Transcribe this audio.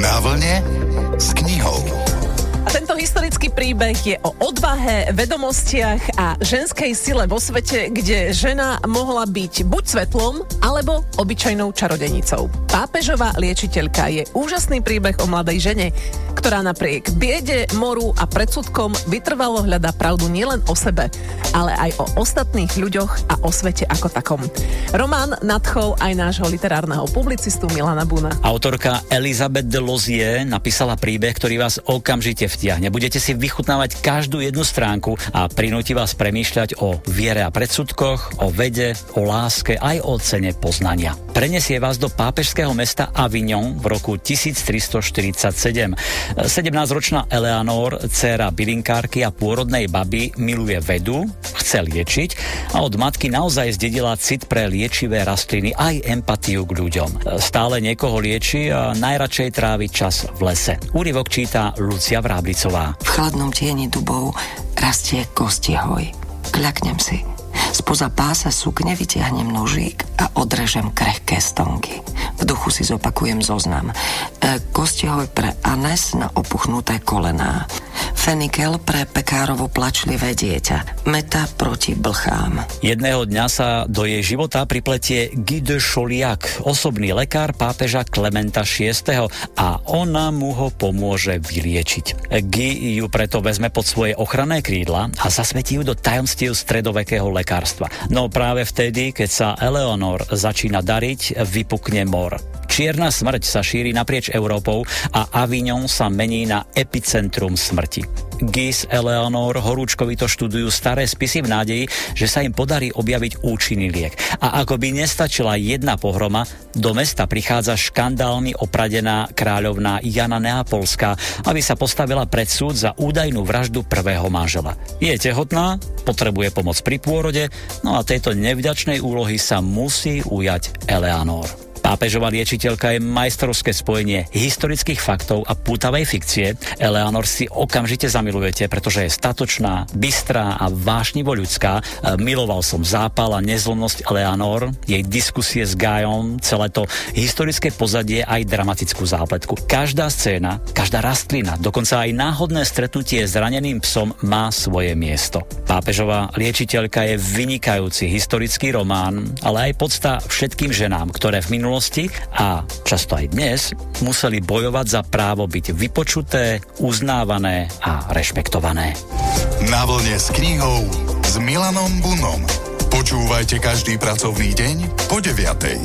Na vlne s knihou. A tento historický príbeh je o odvahe, vedomostiach a ženskej sile vo svete, kde žena mohla byť buď svetlom, alebo obyčajnou čarodenicou. Pápežová liečiteľka je úžasný príbeh o mladej žene, ktorá napriek biede, moru a predsudkom vytrvalo hľadá pravdu nielen o sebe, ale aj o ostatných ľuďoch a o svete ako takom. Román nadchol aj nášho literárneho publicistu Milana Buna. Autorka Elisabeth de Lozier napísala príbeh, ktorý vás okamžite vtiahne. Budete si vychutnávať každú jednu stránku a prinúti vás premýšľať o viere a predsudkoch, o vede, o láske, aj o cene poznania. Prenesie vás do pápežského mesta Avignon v roku 1347. 17-ročná Eleanor, dcéra bylinkárky a pôrodnej baby, miluje vedu, chce liečiť a od matky naozaj zdedila cit pre liečivé rastliny aj empatiu k ľuďom. Stále niekoho lieči a najradšej trávi čas v lese. Úryvok číta Lucia Vráblicová. V chladnom tieni dubov rastie kostihoj. Kľaknem si. Spoza pása sukne vytiahnem nožík a odrežem krehké stonky. V duchu si zopakujem zoznam. Kostihoj pre Anes na opuchnuté kolená. Fenikel pre pekárovo plačlivé dieťa. Meta proti blchám. Jedného dňa sa do jej života pripletie Guy de Chauliac, osobný lekár pápeža Klementa VI. A ona mu ho pomôže vyliečiť. Guy ju preto vezme pod svoje ochranné krídla a zasvetí ju do tajomstiev stredovekého lekárstva. No práve vtedy, keď sa Eleanor začína dariť, vypukne mor. Čierna smrť sa šíri naprieč Európou a Avignon sa mení na epicentrum smrti. Guy s Eleanor horúčkovito študujú staré spisy v nádeji, že sa im podarí objaviť účinný liek. A ako by nestačila jedna pohroma, do mesta prichádza škandálne opradená kráľovná Jana Neapolská, aby sa postavila pred súd za údajnú vraždu prvého manžela. Je tehotná, potrebuje pomoc pri pôrode, no a tejto nevďačnej úlohy sa musí ujať Eleanor. Pápežová liečiteľka je majstrovské spojenie historických faktov a pútavej fikcie. Eleanor si okamžite zamilujete, pretože je statočná, bystrá a vášnivo ľudská. Miloval som zápal a nezlomnosť Eleanor, jej diskusie s Guyom, celé to historické pozadie aj dramatickú zápletku. Každá scéna, každá rastlina, dokonca aj náhodné stretnutie s raneným psom má svoje miesto. Pápežová liečiteľka je vynikajúci historický román, ale aj podsta všetkým ženám, ktoré v minulosti a často aj dnes museli bojovať za právo byť vypočuté, uznávané a rešpektované. Na vlne s knihou s Milanom Bunom. Počúvajte každý pracovný deň po 9:00.